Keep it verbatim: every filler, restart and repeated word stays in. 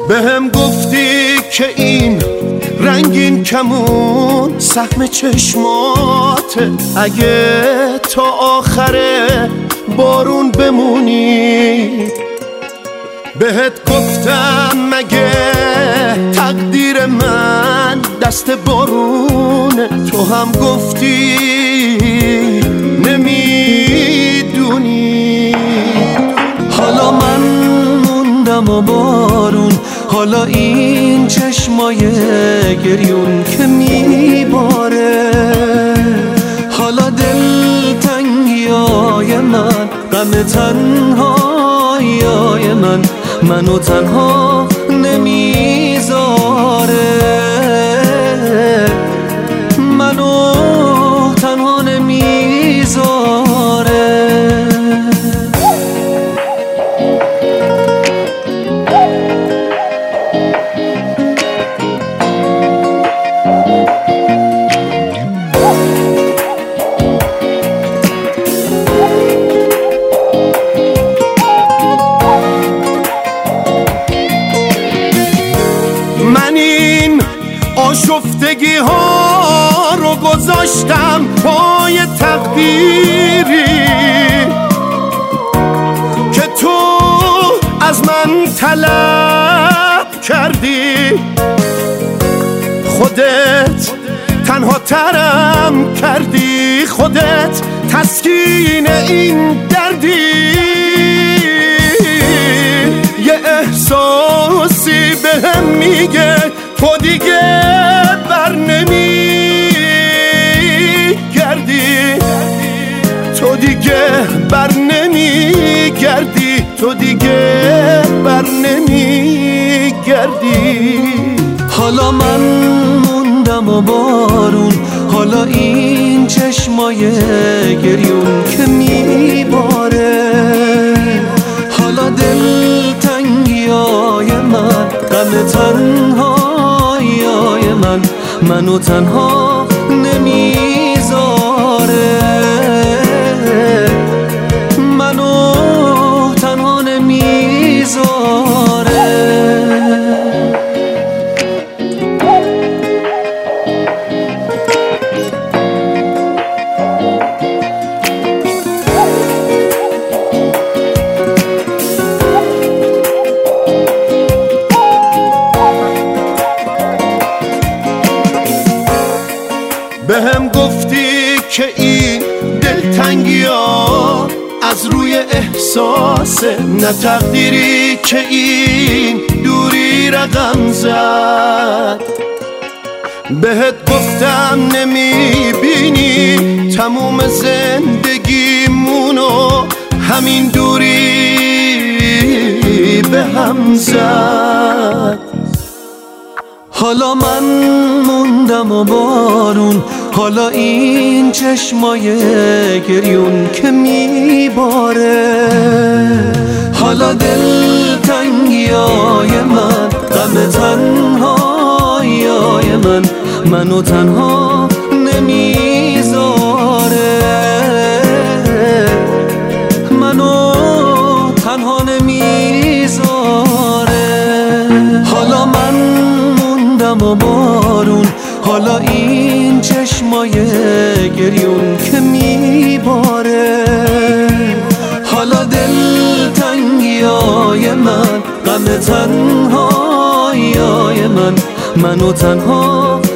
بهم گفتی که این رنگین کمون سهم چشماته، اگه تا آخر بارون بمونی. بهت گفتم مگه تقدیر من دست بارونه، تو هم گفتی نمیدونی. حالا من موندم و بارون، حالا این چشمای گریون که میباره، حالا دلتنگیای من، غم تنهاییای من منو تنها نمیذاره، منو تنها نمیذاره. من این آشفتگی ها رو گذاشتم پای تقدیری که تو از من طلب کردی. خودت تنها ترم کردی، خودت تسکین این دردی. یه احساسی بهم میگه تو دیگه بر نمیگردی، تو دیگه بر نمیگردی، تو دیگه بر نمیگردی. حالا من موندم و بارون، حالا این چشمای گریون که میباره، حالا دلتنگیای من، غم تنهاییای من منو تنها نمیذاره، منو تنها نمیذاره. بهم گفتی که این دلتنگی ها از روی احساسه، نه تقدیری که این دوری رقم زد. بهت گفتم نمیبینی تموم زندگیمونو همین دوری به هم زد. حالا من موندم و بارون، حالا این چشمای گریون که میباره، حالا دلتنگیای من، غم تنهاییای من منو تنها نمیذاره، منو تنها نمیذاره. حالا من موندم و بارون، حالا این چشمای گریون که میباره، حالا دلتنگیای من، غم تنهاییای من منو تنها